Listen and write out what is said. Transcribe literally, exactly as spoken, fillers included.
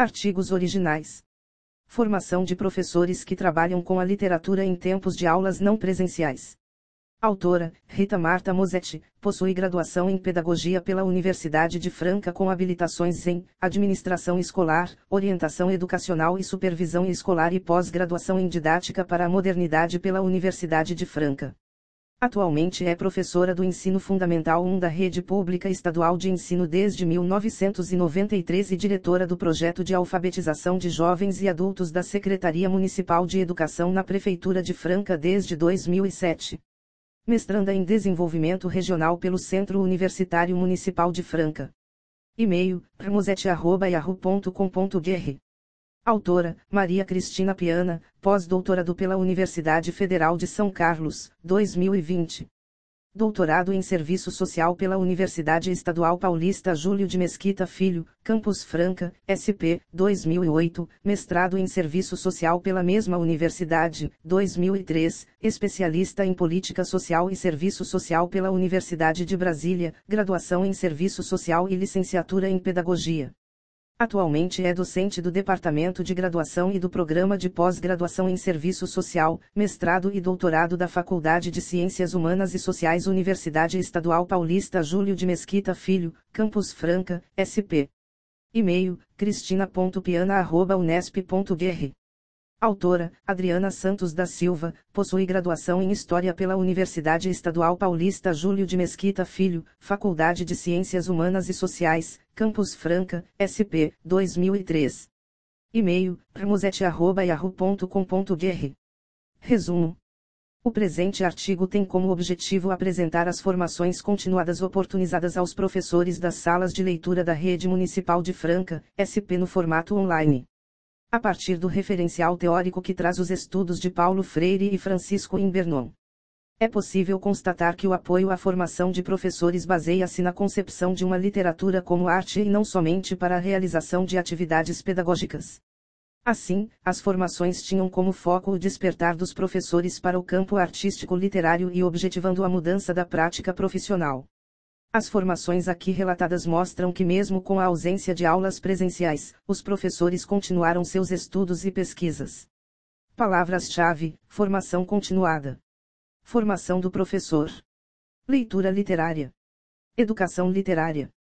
Artigos originais. Formação de professores que trabalham com a literatura em tempos de aulas não presenciais. Autora, Rita Marta Mosetti, possui graduação em Pedagogia pela Universidade de Franca com habilitações em Administração Escolar, Orientação Educacional e Supervisão Escolar e pós-graduação em Didática para a Modernidade pela Universidade de Franca. Atualmente é professora do Ensino Fundamental um da Rede Pública Estadual de Ensino desde mil novecentos e noventa e três e diretora do Projeto de Alfabetização de Jovens e Adultos da Secretaria Municipal de Educação na Prefeitura de Franca desde dois mil e sete. Mestranda em Desenvolvimento Regional pelo Centro Universitário Municipal de Franca. E-mail, mosetti arroba yahoo ponto com ponto br. Autora, Maria Cristina Piana, pós-doutorado pela Universidade Federal de São Carlos, dois mil e vinte. Doutorado em Serviço Social pela Universidade Estadual Paulista Júlio de Mesquita Filho, Campus Franca, S P, dois mil e oito, mestrado em Serviço Social pela mesma universidade, dois mil e três, especialista em Política Social e Serviço Social pela Universidade de Brasília, graduação em Serviço Social e licenciatura em Pedagogia. Atualmente é docente do Departamento de Graduação e do Programa de Pós-Graduação em Serviço Social, mestrado e doutorado da Faculdade de Ciências Humanas e Sociais Universidade Estadual Paulista Júlio de Mesquita Filho, Campus Franca, S P. E-mail, cristina ponto piana arroba unesp ponto br. Autora, Adriana Santos da Silva, possui graduação em História pela Universidade Estadual Paulista Júlio de Mesquita Filho, Faculdade de Ciências Humanas e Sociais, Campus Franca, S P, dois mil e três. E-mail, mosetti arroba yahoo ponto com ponto br. Resumo. O presente artigo tem como objetivo apresentar as formações continuadas oportunizadas aos professores das salas de leitura da Rede Municipal de Franca, S P no formato online. A partir do referencial teórico que traz os estudos de Paulo Freire e Francisco Imbernon. É possível constatar que o apoio à formação de professores baseia-se na concepção de uma literatura como arte e não somente para a realização de atividades pedagógicas. Assim, as formações tinham como foco o despertar dos professores para o campo artístico-literário e objetivando a mudança da prática profissional. As formações aqui relatadas mostram que mesmo com a ausência de aulas presenciais, os professores continuaram seus estudos e pesquisas. Palavras-chave: formação continuada. Formação do professor. Leitura literária. Educação literária.